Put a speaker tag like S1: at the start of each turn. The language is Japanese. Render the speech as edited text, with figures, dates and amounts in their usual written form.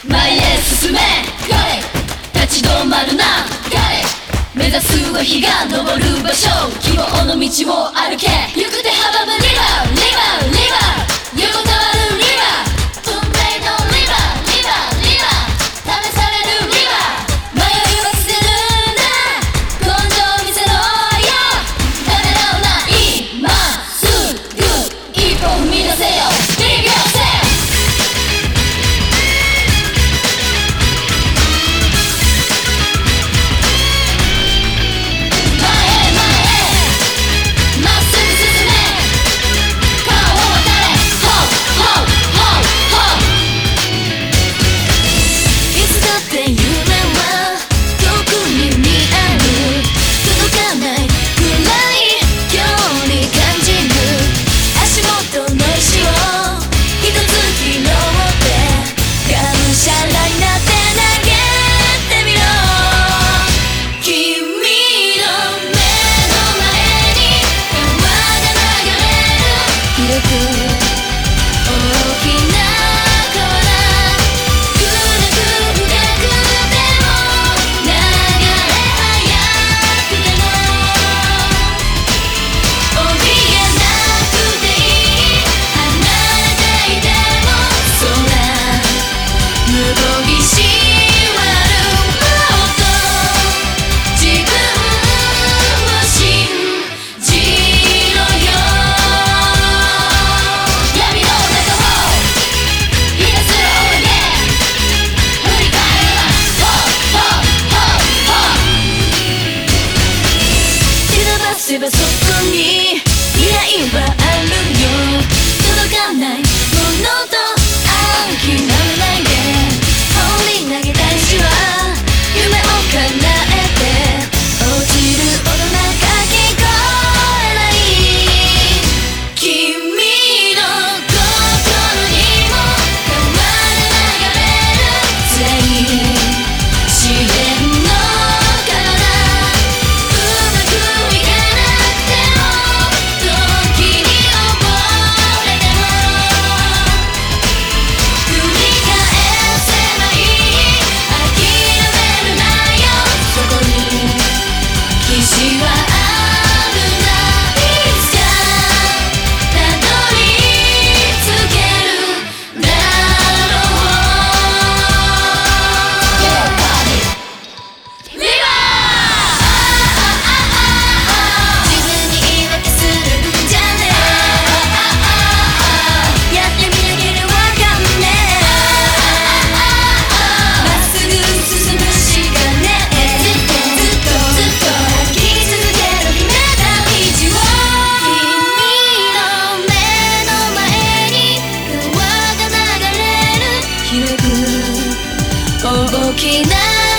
S1: 前へ進め Got it 立ち止まるな Got it 目指すは日が昇る場所希望の道を歩け行く手阻むリバーリバーリバー横たわるリバー運命のリバーリバーリバー試されるリバー迷いは捨てるな根性見せろよためらうな今すぐ一歩踏み出せよ Live yourselfそこに未来はあるよ届かないものと諦めないで放り投げた石は夢を叶えて落ちる音なんか聞こえない君の心にも川で流れる辛い試練の大きな